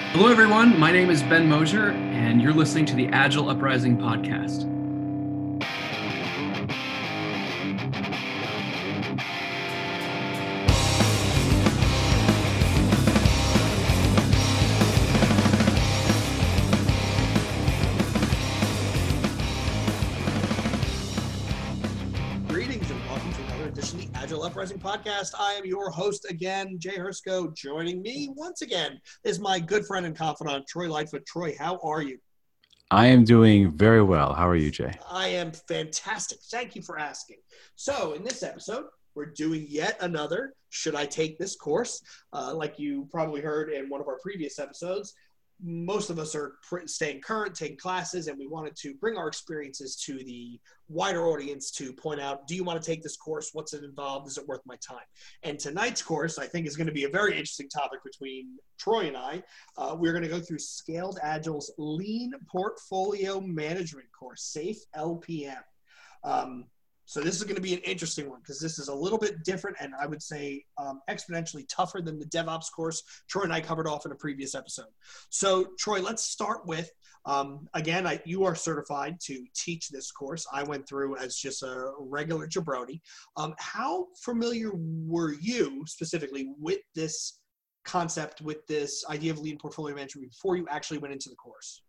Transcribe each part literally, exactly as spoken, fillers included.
Hello, everyone. My name is Ben Mosier, and you're listening to the Agile Uprising podcast. Greetings and welcome to another edition of the Agile Uprising podcast. I am your host again, Jay Hersko. Joining me once again is my good friend and confidant, Troy Lightfoot. Troy, how are you? I am doing very well. How are you, Jay? I am fantastic. Thank you for asking. So in this episode, we're doing yet another Should I Take This Course? Uh, like you probably heard in one of our previous episodes, most of us are staying current, taking classes, and we wanted to bring our experiences to the wider audience to point out, do you want to take this course? What's it involved? Is it worth my time? And tonight's course, I think, is going to be a very interesting topic between Troy and I. Uh, we're going to go through Scaled Agile's Lean Portfolio Management course, SAFe L P M. Um, So this is going to be an interesting one because this is a little bit different and I would say um, exponentially tougher than the DevOps course Troy and I covered off in a previous episode. So Troy, let's start with, um, again, I, you are certified to teach this course. I went through as just a regular jabroni. Um, how familiar were you specifically with this concept, with this idea of lean portfolio management before you actually went into the course?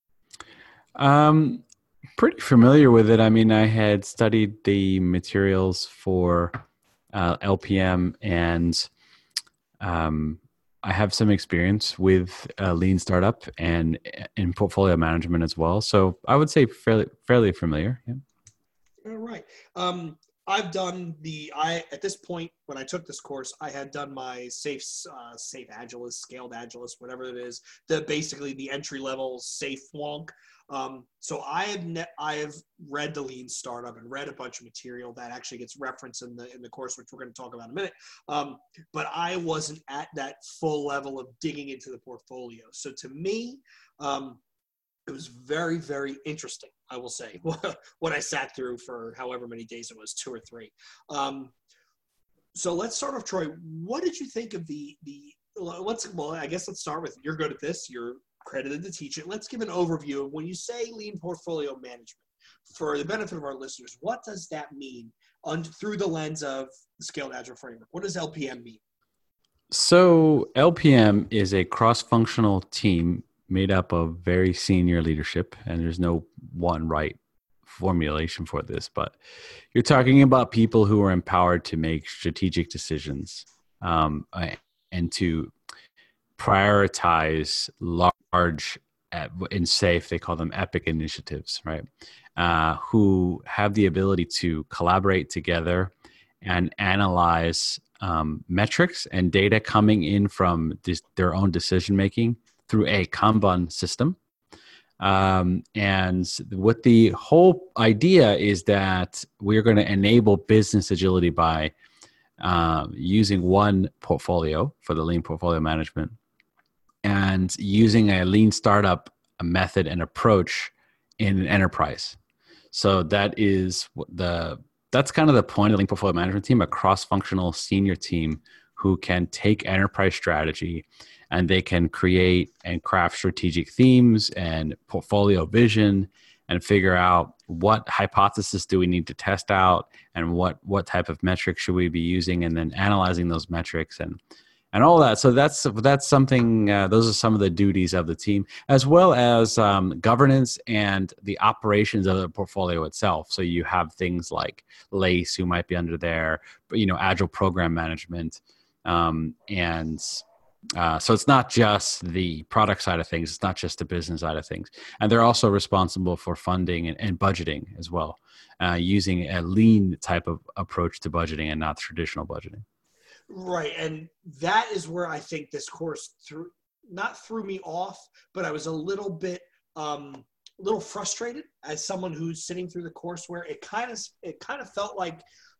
Um, pretty familiar with it. I mean, I had studied the materials for uh, L P M, and um, I have some experience with uh, lean startup and in portfolio management as well. So I would say fairly fairly familiar. Yeah. All right. Um, I've done the, I, at this point, when I took this course, I had done my SAFe, uh, SAFe Agilist, Scaled Agilist, whatever it is, the basically the entry level SAFe wonk. Um, so I have ne- I have read the Lean Startup and read a bunch of material that actually gets referenced in the in the course, which we're going to talk about in a minute. Um, but I wasn't at that full level of digging into the portfolio. So to me, um, it was very, very interesting, I will say, what I sat through for however many days it was, two or three. Um, so let's start off, Troy. What did you think of the, the let's, well, I guess let's start with, you're good at this, you're credited to teach it. Let's give an overview of when you say lean portfolio management, for the benefit of our listeners, what does that mean on, through the lens of the Scaled Agile framework? What does L P M mean? So L P M is a cross-functional team made up of very senior leadership, and there's no one right formulation for this, but you're talking about people who are empowered to make strategic decisions um, and to prioritize large, in SAFe, they call them epic initiatives, right? Uh, who have the ability to collaborate together and analyze um, metrics and data coming in from this, their own decision-making through a Kanban system. Um, and what the whole idea is that we're going to enable business agility by um, using one portfolio for the lean portfolio management and using a lean startup method and approach in an enterprise. So that is the that's kind of the point of the lean portfolio management team, a cross-functional senior team who can take enterprise strategy and they can create and craft strategic themes and portfolio vision and figure out what hypothesis do we need to test out and what, what type of metrics should we be using, and then analyzing those metrics and, and all that. So that's, that's something, uh, those are some of the duties of the team, as well as um, governance and the operations of the portfolio itself. So you have things like LACE, who might be under there, but, you know, Agile program management. Um, and Uh, so it's not just the product side of things. It's not just the business side of things. And they're also responsible for funding and, and budgeting as well, uh, using a lean type of approach to budgeting and not traditional budgeting. Right. And that is where I think this course threw, not threw me off, but I was a little bit, um, a little frustrated as someone who's sitting through the course, where it kind of, it kind of felt like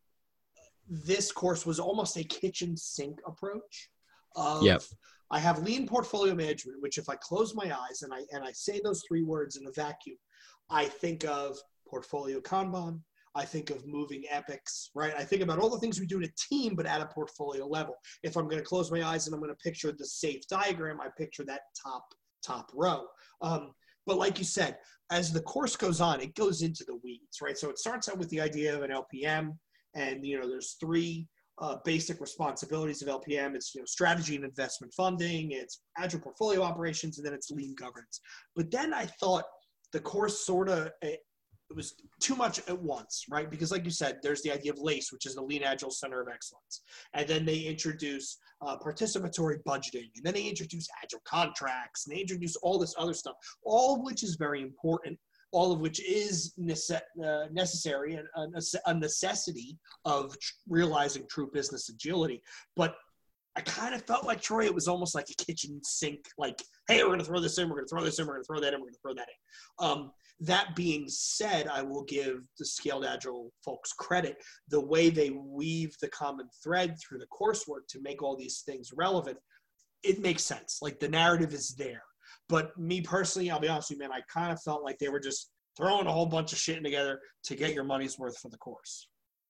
this course was almost a kitchen sink approach. Of, Yep. I have lean portfolio management, which if I close my eyes and I and I say those three words in a vacuum, I think of portfolio Kanban, I think of moving epics, right? I think about all the things we do in a team, but at a portfolio level. If I'm going to close my eyes and I'm going to picture the SAFE diagram, I picture that top, top row. Um, but like you said, as the course goes on, it goes into the weeds, right? So it starts out with the idea of an L P M, and, you know, there's three uh, basic responsibilities of L P M. It's, you know, strategy and investment funding, it's agile portfolio operations, and then it's lean governance. But then I thought the course sort of, it was too much at once, right? Because like you said, there's the idea of LACE, which is the Lean Agile Center of Excellence. And then they introduce uh, participatory budgeting. And then they introduce agile contracts. And they introduce all this other stuff, all of which is very important, all of which is nece- uh, necessary and a, a necessity of tr- realizing true business agility. But I kind of felt like, Troy, it was almost like a kitchen sink, like, hey, we're going to throw this in, we're going to throw this in, we're going to throw that in, we're going to throw that in. Um, that being said, I will give the Scaled Agile folks credit. The way they weave the common thread through the coursework to make all these things relevant, it makes sense. Like, the narrative is there. But me personally, I'll be honest with you, man, I kind of felt like they were just throwing a whole bunch of shit together to get your money's worth for the course.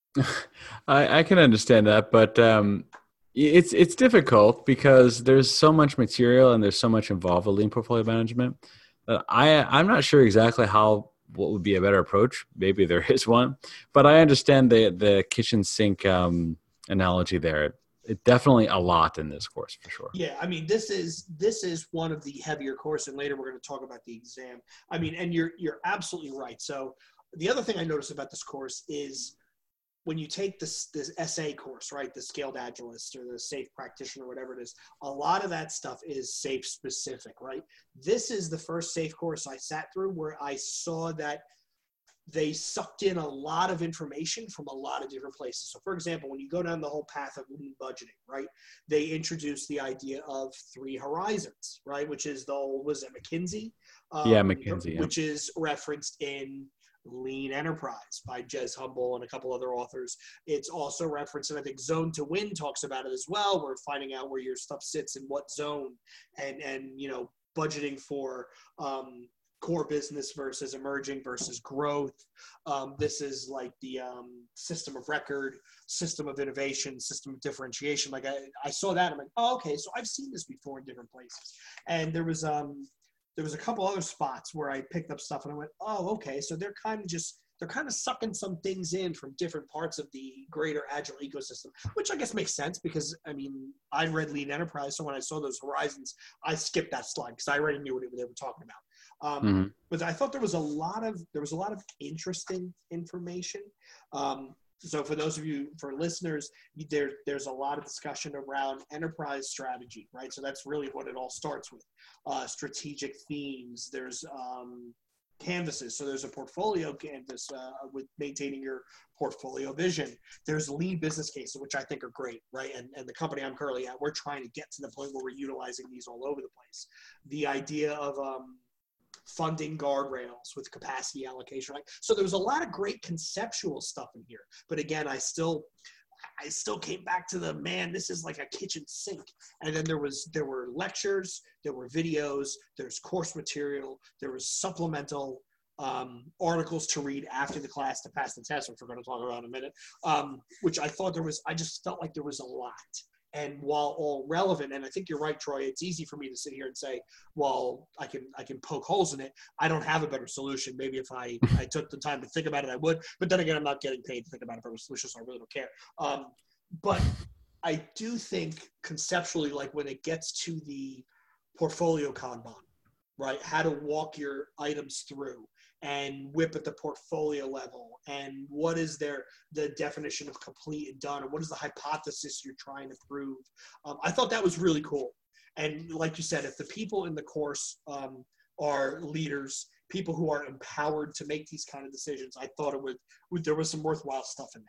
I, I can understand that, but um, it's it's difficult because there's so much material and there's so much involved with lean portfolio management that I I'm not sure exactly how what would be a better approach. Maybe there is one, but I understand the the kitchen sink um, analogy there. It definitely a lot in this course for sure. Yeah, I mean, this is this is one of the heavier course, and later we're going to talk about the exam. I mean, and you're you're absolutely right. So the other thing I noticed about this course is when you take this this S A course, right, the Scaled Agilist or the SAFE Practitioner, whatever it is, a lot of that stuff is SAFE specific, right? This is the first SAFE course I sat through where I saw that they sucked in a lot of information from a lot of different places. So for example, when you go down the whole path of lean budgeting, right, they introduced the idea of three horizons, right, which is the old, was it McKinsey? Um, yeah, McKinsey. Yeah. Which is referenced in Lean Enterprise by Jez Humble and a couple other authors. It's also referenced, and I think Zone to Win talks about it as well. We're finding out where your stuff sits in what zone, and, and you know, budgeting for um, core business versus emerging versus growth. Um, this is like the um, system of record, system of innovation, system of differentiation. Like I, I saw that, I'm like, oh, okay, so I've seen this before in different places. And there was um, there was a couple other spots where I picked up stuff and I went, oh, okay, so they're kind of just, they're kind of sucking some things in from different parts of the greater Agile ecosystem, which I guess makes sense because, I mean, I read Lean Enterprise, so when I saw those horizons, I skipped that slide because I already knew what they were talking about. Um, mm-hmm. But I thought there was a lot of, there was a lot of interesting information. Um, so for those of you, for listeners, there, there's a lot of discussion around enterprise strategy, right? So that's really what it all starts with. Uh, strategic themes, there's um, canvases. So there's a portfolio canvas uh, with maintaining your portfolio vision. There's lean business cases, which I think are great, right? And, and the company I'm currently at, we're trying to get to the point where we're utilizing these all over the place. The idea of um, funding guardrails with capacity allocation, right? So there was a lot of great conceptual stuff in here. But again, I still, I still came back to the, man, this is like a kitchen sink. And then there was, there were lectures, there were videos, there's course material, there was supplemental um, articles to read after the class to pass the test, which we're going to talk about in a minute, um, which I thought there was, I just felt like there was a lot. And while all relevant, and I think you're right, Troy, it's easy for me to sit here and say, well, I can I can poke holes in it. I don't have a better solution. Maybe if I, I took the time to think about it, I would. But then again, I'm not getting paid to think about a better solution, so I really don't care. Um, but I do think conceptually, like when it gets to the portfolio Kanban, right, how to walk your items through and whip at the portfolio level, and what is their the definition of complete and done, and what is the hypothesis you're trying to prove. Um, I thought that was really cool. And like you said, if the people in the course um, are leaders, people who are empowered to make these kind of decisions, I thought it would, would there was some worthwhile stuff in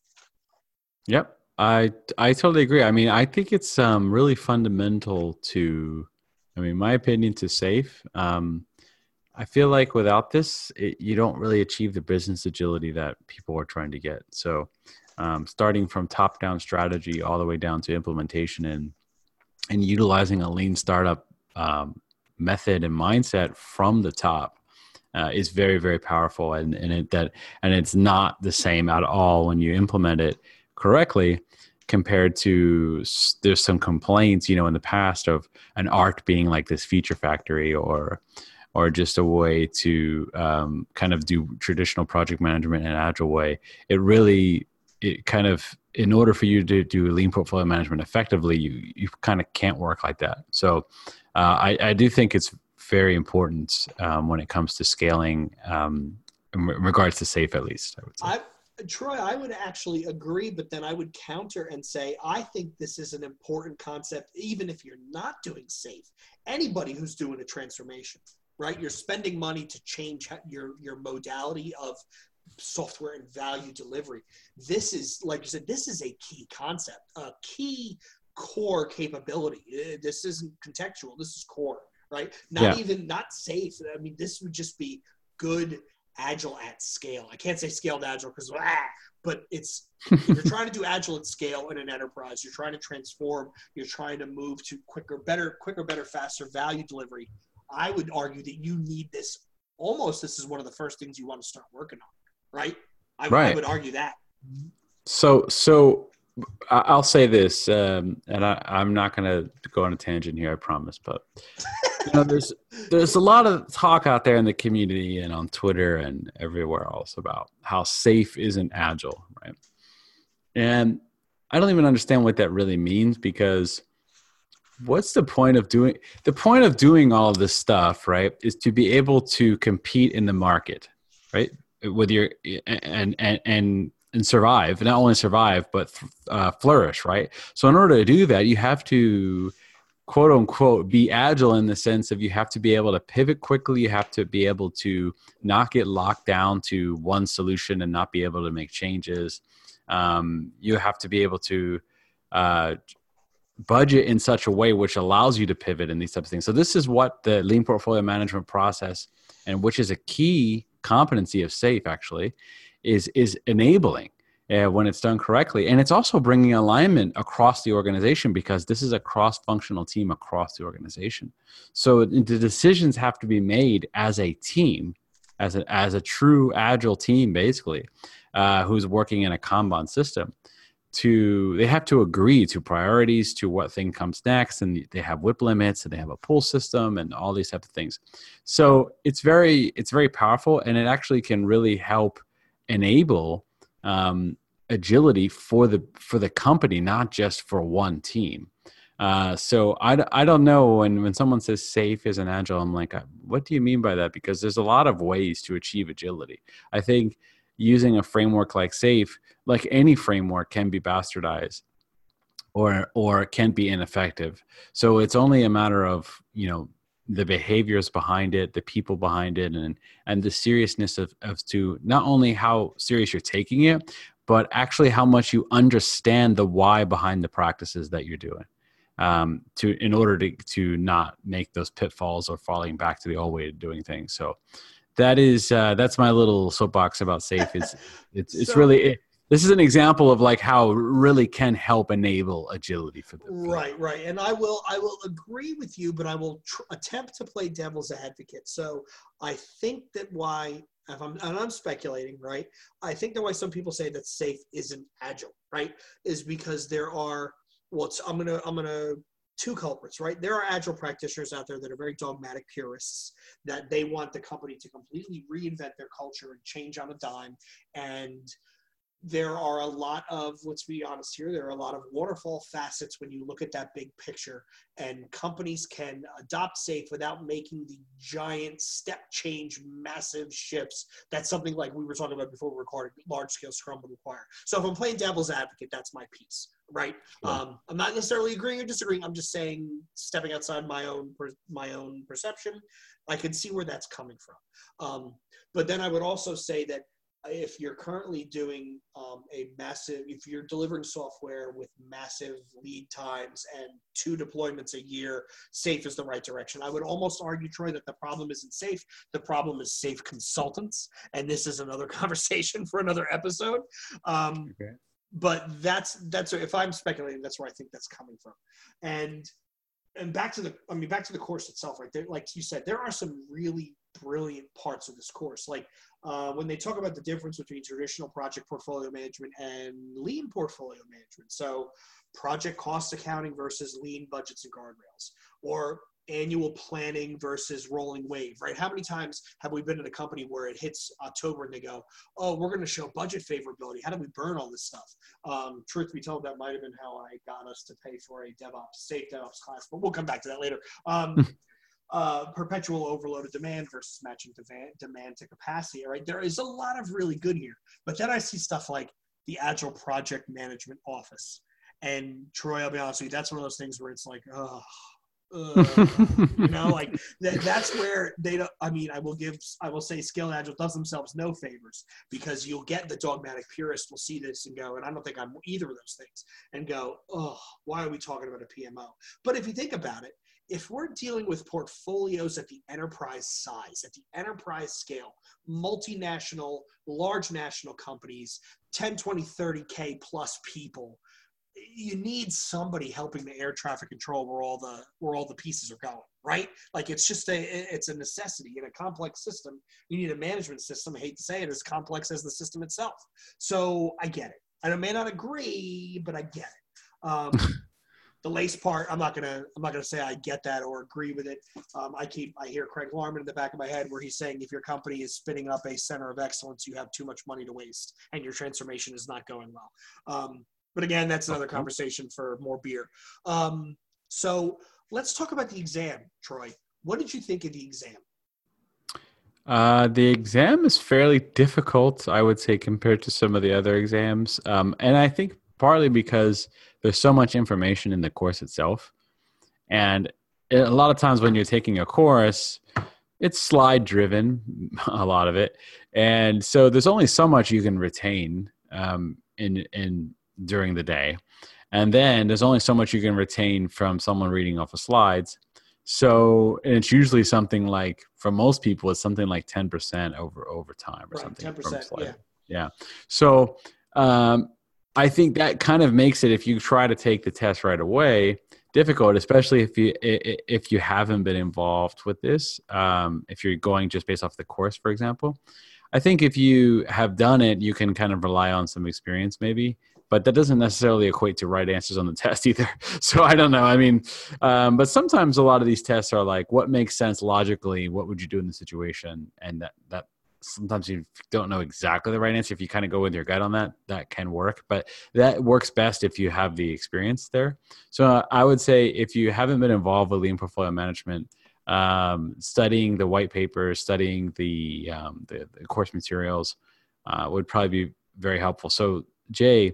there. Yep, I I totally agree. I mean, I think it's um, really fundamental to, I mean, my opinion, to SAFE. Um, I feel like without this, it, you don't really achieve the business agility that people are trying to get. So um, starting from top-down strategy all the way down to implementation and and utilizing a lean startup um, method and mindset from the top uh, is very, very powerful. And, and it, that, and it's not the same at all when you implement it correctly, compared to, there's some complaints, you know, in the past of an art being like this feature factory, or, or just a way to um, kind of do traditional project management in an agile way. It really, it kind of, in order for you to do lean portfolio management effectively, you, you kind of can't work like that. So uh, I, I do think it's very important um, when it comes to scaling, um, in regards to SAFe, at least, I would say. I, Troy, I would actually agree, but then I would counter and say, I think this is an important concept, even if you're not doing SAFe. Anybody who's doing a transformation, right? You're spending money to change your, your modality of software and value delivery. This is, like you said, this is a key concept, a key core capability. This isn't contextual. This is core, right? Not yeah. even, not SAFe. I mean, this would just be good agile at scale. I can't say scaled agile because, ah, but it's, if you're trying to do agile at scale in an enterprise, you're trying to transform, you're trying to move to quicker, better, quicker, better, faster value delivery. I would argue that you need this. Almost, this is one of the first things you want to start working on. Right? I, right. I would argue that. So, so I'll say this, um, and I, I'm not going to go on a tangent here, I promise. But you know, there's there's a lot of talk out there in the community and on Twitter and everywhere else about how SAFe isn't agile, right? And I don't even understand what that really means, because what's the point of doing the point of doing all of this stuff, right? Is to be able to compete in the market, right? With your and and and and survive, not only survive but uh, flourish, right? So in order to do that, you have to, quote unquote, be agile in the sense of you have to be able to pivot quickly. You have to be able to not get locked down to one solution and not be able to make changes. Um, you have to be able to uh, budget in such a way which allows you to pivot in these types of things. So this is what the lean portfolio management process, and which is a key competency of SAFe actually, is is enabling uh, when it's done correctly. And it's also bringing alignment across the organization, because this is a cross-functional team across the organization. So the decisions have to be made as a team, as a, as a true agile team, basically, uh, who's working in a Kanban system. To they have to agree to priorities, to what thing comes next, and they have whip limits, and they have a pull system, and all these types of things. So it's very it's very powerful, and it actually can really help enable um, agility for the for the company, not just for one team. Uh, so I, I don't know when when someone says SAFe is an agile, I'm like, what do you mean by that? Because there's a lot of ways to achieve agility. I think using a framework like SAFe, like any framework, can be bastardized or or can be ineffective. So it's only a matter of, you know, the behaviors behind it, the people behind it, and and the seriousness of, of to not only how serious you're taking it, but actually how much you understand the why behind the practices that you're doing, um, to in order to to not make those pitfalls or falling back to the old way of doing things. So that is uh, that's my little soapbox about SAFe. It's it's it's so, really it, this is an example of like how it really can help enable agility for the right, right. And I will I will agree with you, but I will tr- attempt to play devil's advocate. So I think that why, if I'm and I'm speculating, right? I think that why some people say that SAFe isn't agile, right, is because there are well, it's, I'm gonna I'm gonna. two culprits, right? There are agile practitioners out there that are very dogmatic purists, that they want the company to completely reinvent their culture and change on a dime. And there are a lot of, let's be honest here, there are a lot of waterfall facets when you look at that big picture, and companies can adopt SAFe without making the giant step change, massive shifts that something like we were talking about before we recorded, large scale Scrum would require. So if I'm playing devil's advocate, that's my piece, right? Yeah. Um, I'm not necessarily agreeing or disagreeing. I'm just saying, stepping outside my own, my own perception, I can see where that's coming from. Um, but then I would also say that if you're currently doing um, a massive, if you're delivering software with massive lead times and two deployments a year, SAFe is the right direction. I would almost argue, Troy, that the problem isn't SAFe. The problem is SAFe consultants. And this is another conversation for another episode. Um, okay. But that's, that's, if I'm speculating, that's where I think that's coming from. And, and back to the, I mean, back to the course itself, right there, like you said, there are some really brilliant parts of this course. Like uh, when they talk about the difference between traditional project portfolio management and lean portfolio management. So project cost accounting versus lean budgets and guardrails, or annual planning versus rolling wave, right? How many times have we been in a company where it hits October and they go, oh, we're going to show budget favorability. How do we burn all this stuff? Um, truth be told, that might have been how I got us to pay for a DevOps, safe DevOps class, but we'll come back to that later. Um, uh, perpetual overloaded demand versus matching demand, demand to capacity, right? There is a lot of really good here, but then I see stuff like the Agile Project Management Office. And Troy, I'll be honest with you, that's one of those things where it's like, oh, Uh, you know, like that, that's where they don't, I mean, I will give, I will say Scale Agile does themselves no favors, because you'll get the dogmatic purist will see this and go, and I don't think I'm either of those things, and go, oh, why are we talking about a P M O? But if you think about it, if we're dealing with portfolios at the enterprise size, at the enterprise scale, multinational, large national companies, ten, twenty, thirty K plus people, you need somebody helping the air traffic control where all the where all the pieces are going, right? Like it's just a it's a necessity in a complex system. You need a management system. I hate to say it, as complex as the system itself. So I get it. And I may not agree, but I get it. Um, the lace part, I'm not gonna I'm not gonna say I get that or agree with it. Um, I keep I hear Craig Larman in the back of my head where he's saying if your company is spinning up a center of excellence, you have too much money to waste, and your transformation is not going well. Um, But again, that's another conversation for more beer. Um, so let's talk about the exam, Troy. What did you think of the exam? Uh, the exam is fairly difficult, I would say, compared to some of the other exams. Um, and I think partly because there's so much information in the course itself. And a lot of times when you're taking a course, it's slide driven, a lot of it. And so there's only so much you can retain um, in in during the day. And then there's only so much you can retain from someone reading off of slides. So and it's usually something like, for most people, it's something like ten percent over over time or Right, something. ten percent, yeah. Yeah. So um, I think that kind of makes it, if you try to take the test right away, difficult, especially if you if you haven't been involved with this. Um, if you're going just based off the course, for example. I think if you have done it, you can kind of rely on some experience maybe, but that doesn't necessarily equate to right answers on the test either. So I don't know. I mean, um, but sometimes a lot of these tests are like, what makes sense logically? What would you do in the situation? And that, that sometimes you don't know exactly the right answer. If you kind of go with your gut on that, that can work, but that works best if you have the experience there. So uh, I would say if you haven't been involved with lean portfolio management, um, studying the white papers, studying the, um, the, the course materials uh, would probably be very helpful. So Jay,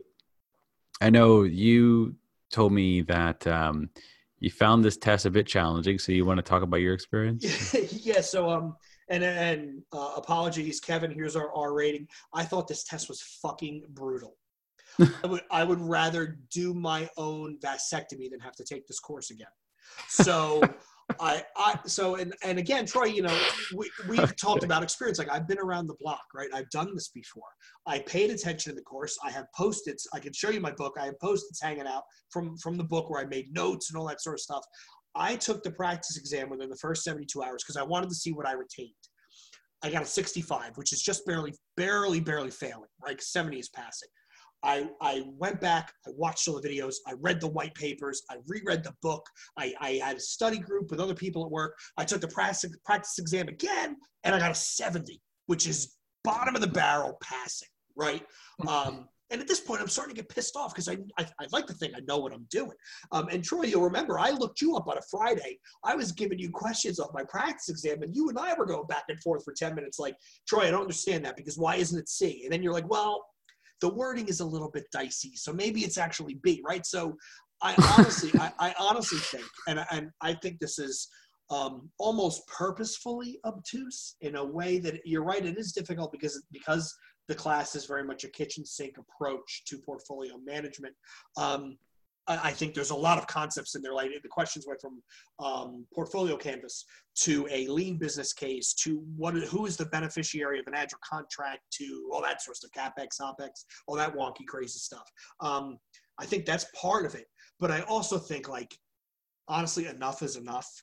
I know you told me that um, you found this test a bit challenging. So you want to talk about your experience? Yeah. So, um, and, and uh, apologies, Kevin, here's our R rating. I thought this test was fucking brutal. I would, I would rather do my own vasectomy than have to take this course again. So I, I, so, and, and again, Troy, you know, we, we've okay. talked about experience. Like I've been around the block, right? I've done this before. I paid attention in the course. I have Post-its. I can show you my book. I have Post-its hanging out from, from the book where I made notes and all that sort of stuff. I took the practice exam within the first seventy-two hours because I wanted to see what I retained. I got a sixty-five, which is just barely, barely, barely failing, right? seventy is passing. I, I went back, I watched all the videos, I read the white papers, I reread the book, I, I had a study group with other people at work, I took the practice, practice exam again, and I got a seventy, which is bottom of the barrel passing, right? Um, and at this point, I'm starting to get pissed off because I, I, I like to think I know what I'm doing. Um, and Troy, you'll remember, I looked you up on a Friday. I was giving you questions off my practice exam, and you and I were going back and forth for ten minutes like, Troy, I don't understand that because why isn't it C? And then you're like, well, the wording is a little bit dicey, so maybe it's actually B, right? So I honestly, I, I honestly think, and, and I think this is um, almost purposefully obtuse in a way that you're right, it is difficult because, because the class is very much a kitchen sink approach to portfolio management. Um, I think there's a lot of concepts in there. Like the questions went from um, portfolio canvas to a lean business case to what, who is the beneficiary of an agile contract to all that sort of stuff, CapEx, OpEx, all that wonky, crazy stuff. Um, I think that's part of it. But I also think, like, honestly, enough is enough.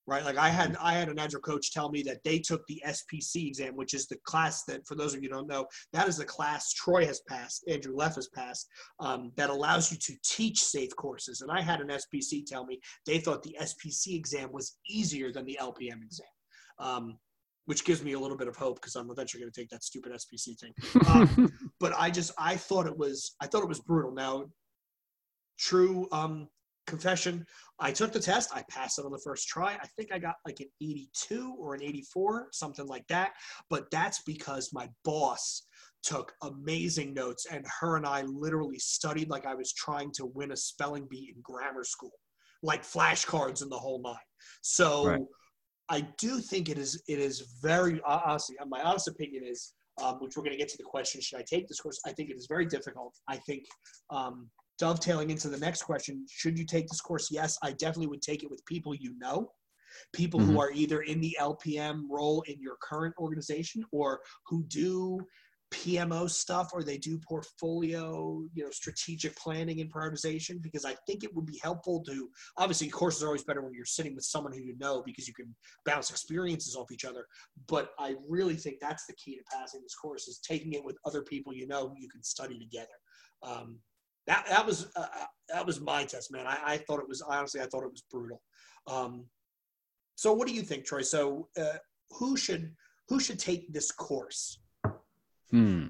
right? Like I had, I had an agile coach tell me that they took the S P C exam, which is the class that, for those of you who don't know, that is the class Troy has passed, Andrew Leff has passed, um, that allows you to teach SAFe courses. And I had an S P C tell me they thought the S P C exam was easier than the L P M exam. Um, which gives me a little bit of hope because I'm eventually going to take that stupid S P C thing. Um, but I just, I thought it was, I thought it was brutal. Now, true um, confession, I took the test. I passed it on the first try. I think I got like an eighty-two or an eighty-four, something like that. But that's because my boss took amazing notes, and her and I literally studied like I was trying to win a spelling bee in grammar school, like flashcards and the whole nine. So right. I do think it is, it is very, honestly, my honest opinion is, um, which we're going to get to the question, should I take this course? I think it is very difficult. I think um, dovetailing into the next question, should you take this course? Yes, I definitely would take it with people you know, people mm-hmm. who are either in the L P M role in your current organization or who do P M O stuff, or they do portfolio, you know, strategic planning and prioritization, because I think it would be helpful to, obviously courses are always better when you're sitting with someone who you know, because you can bounce experiences off each other. But I really think that's the key to passing this course, is taking it with other people you know who you can study together. Um, that that was uh, that was my test, man. I, I thought it was, honestly, I thought it was brutal. Um, so what do you think, Troy? So uh, who should who should take this course? Hmm.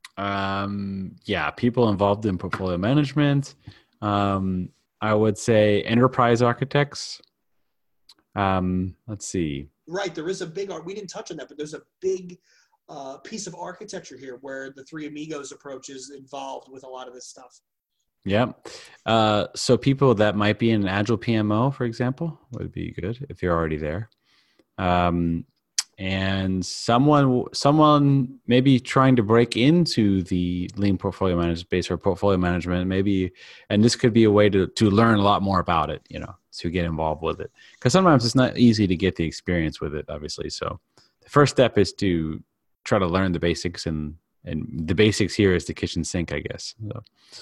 Um, yeah, people involved in portfolio management. Um, I would say enterprise architects. Um, let's see. Right. There is a big, we didn't touch on that, but there's a big uh, piece of architecture here where the Three Amigos approach is involved with a lot of this stuff. Yeah. Uh, so people that might be in an Agile P M O, for example, would be good if you're already there. Um, and someone someone maybe trying to break into the lean portfolio management space or portfolio management, maybe, and this could be a way to to learn a lot more about it, you know, to get involved with it, because sometimes it's not easy to get the experience with it, obviously. So the first step is to try to learn the basics, and and the basics here is the kitchen sink, I guess. So,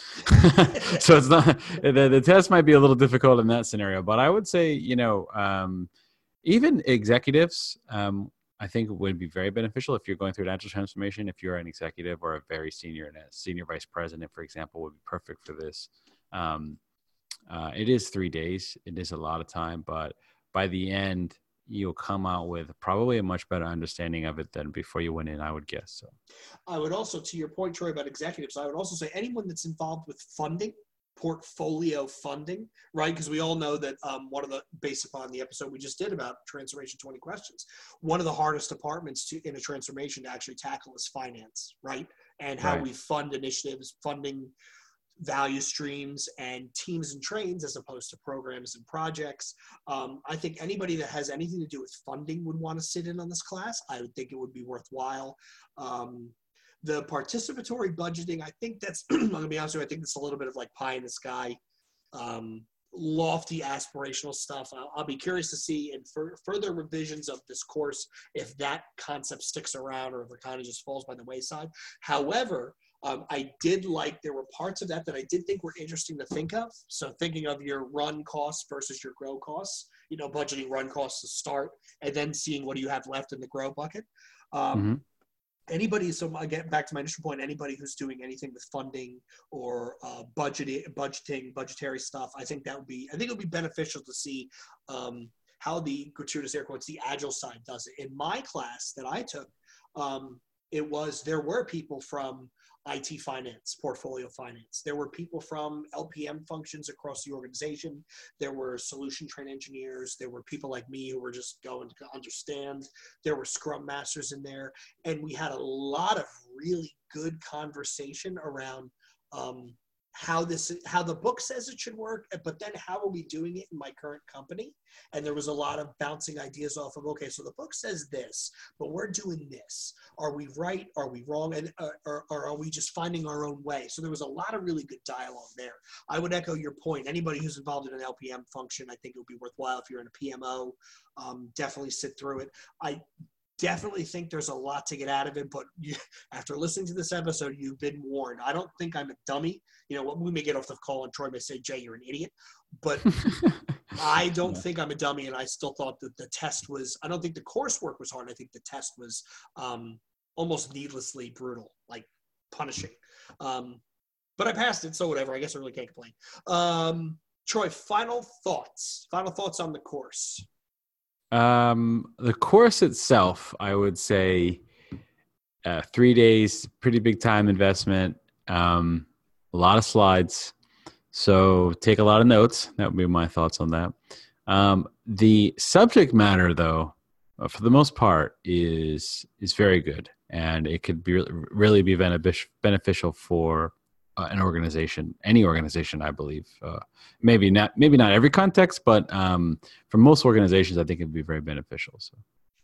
so it's not, the, the test might be a little difficult in that scenario, but I would say, you know, um, even executives, um, I think it would be very beneficial if you're going through an agile transformation. If you're an executive or a very senior, and a senior vice president, for example, would be perfect for this. Um, uh, it is three days. It is a lot of time, but by the end, you'll come out with probably a much better understanding of it than before you went in, I would guess. So, I would also, to your point, Troy, about executives, I would also say anyone that's involved with funding, portfolio funding, right? Because we all know that um, one of the, based upon the episode we just did about Transformation twenty questions, one of the hardest departments to in a transformation to actually tackle is finance, right? And how right. we fund initiatives, funding value streams and teams and trains as opposed to programs and projects. Um, I think anybody that has anything to do with funding would want to sit in on this class. I would think it would be worthwhile. Um, The participatory budgeting, I think that's, I'm going to be honest with you, I think it's a little bit of like pie in the sky, um, lofty aspirational stuff. I'll, I'll be curious to see in fur- further revisions of this course if that concept sticks around or if it kind of just falls by the wayside. However, um, I did like, there were parts of that that I did think were interesting to think of. So thinking of your run costs versus your grow costs, you know, budgeting run costs to start and then seeing what do you have left in the grow bucket. Um, mm-hmm. Anybody, so I get back to my initial point, anybody who's doing anything with funding or uh, budgeting, budgeting, budgetary stuff, I think that would be, I think it would be beneficial to see um, how the gratuitous air quotes, the agile side does it. In my class that I took, um, it was, there were people from I T finance, portfolio finance. There were people from L P M functions across the organization. There were solution train engineers. There were people like me who were just going to understand. There were scrum masters in there. And we had a lot of really good conversation around um, how this, how the book says it should work, but then how are we doing it in my current company? And there was a lot of bouncing ideas off of, okay, so the book says this, but we're doing this. Are we right? Are we wrong? And uh, or, or are we just finding our own way? So there was a lot of really good dialogue there. I would echo your point. Anybody who's involved in an L P M function, I think it would be worthwhile. If you're in a P M O, um, definitely sit through it. I definitely think there's a lot to get out of it, but you, after listening to this episode, you've been warned. I don't think I'm a dummy. You know, we may get off the call and Troy may say, Jay, you're an idiot, but I don't yeah. think I'm a dummy. And I still thought that the test was, I don't think the coursework was hard. I think the test was um, almost needlessly brutal, like punishing. Um, but I passed it, so whatever. I guess I really can't complain. Um, Troy, final thoughts. Final thoughts on the course. Um, the course itself, I would say, uh, three days, pretty big time investment, um, a lot of slides. So take a lot of notes. That would be my thoughts on that. Um, the subject matter, though, uh, for the most part, is is very good, and it could be really be benefic- beneficial for uh, an organization, any organization, I believe. Uh, maybe not, maybe not every context, but um, for most organizations, I think it'd be very beneficial. So,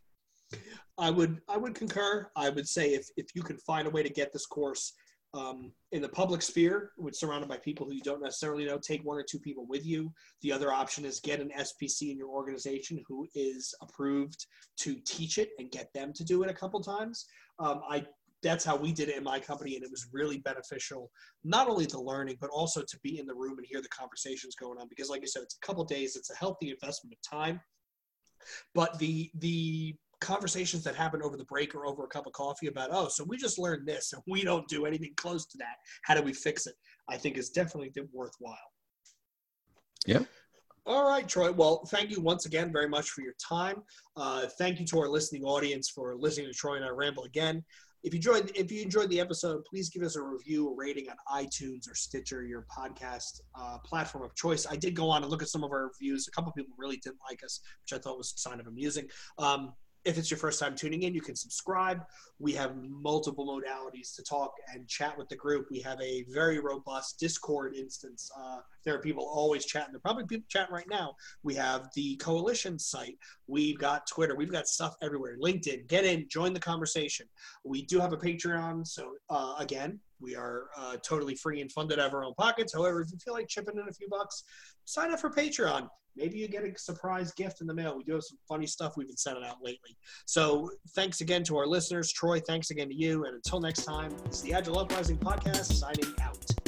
I would I would concur. I would say if if you can find a way to get this course um, in the public sphere, which is surrounded by people who you don't necessarily know, take one or two people with you. The other option is get an S P C in your organization who is approved to teach it and get them to do it a couple times. Um, I that's how we did it in my company, and it was really beneficial, not only the learning, but also to be in the room and hear the conversations going on. Because like I said, it's a couple days, it's a healthy investment of time, but the the conversations that happen over the break or over a cup of coffee about, oh, so we just learned this and we don't do anything close to that. How do we fix it? I think is definitely worthwhile. Yeah. All right, Troy. Well, thank you once again very much for your time. Uh, thank you to our listening audience for listening to Troy and I ramble again. If you enjoyed, if you enjoyed the episode, please give us a review, a rating on iTunes or Stitcher, your podcast uh, platform of choice. I did go on and look at some of our reviews. A couple of people really didn't like us, which I thought was a sign of amusing. Um, If it's your first time tuning in, you can subscribe. We have multiple modalities to talk and chat with the group. We have a very robust Discord instance. Uh, there are people always chatting. There are probably people chatting right now. We have the Coalition site. We've got Twitter. We've got stuff everywhere. LinkedIn. Get in. Join the conversation. We do have a Patreon. So, uh, again, we are uh, totally free and funded out of our own pockets. However, if you feel like chipping in a few bucks, sign up for Patreon. Maybe you get a surprise gift in the mail. We do have some funny stuff we've been sending out lately. So thanks again to our listeners. Troy, thanks again to you. And until next time, it's the Agile Uprising Podcast signing out.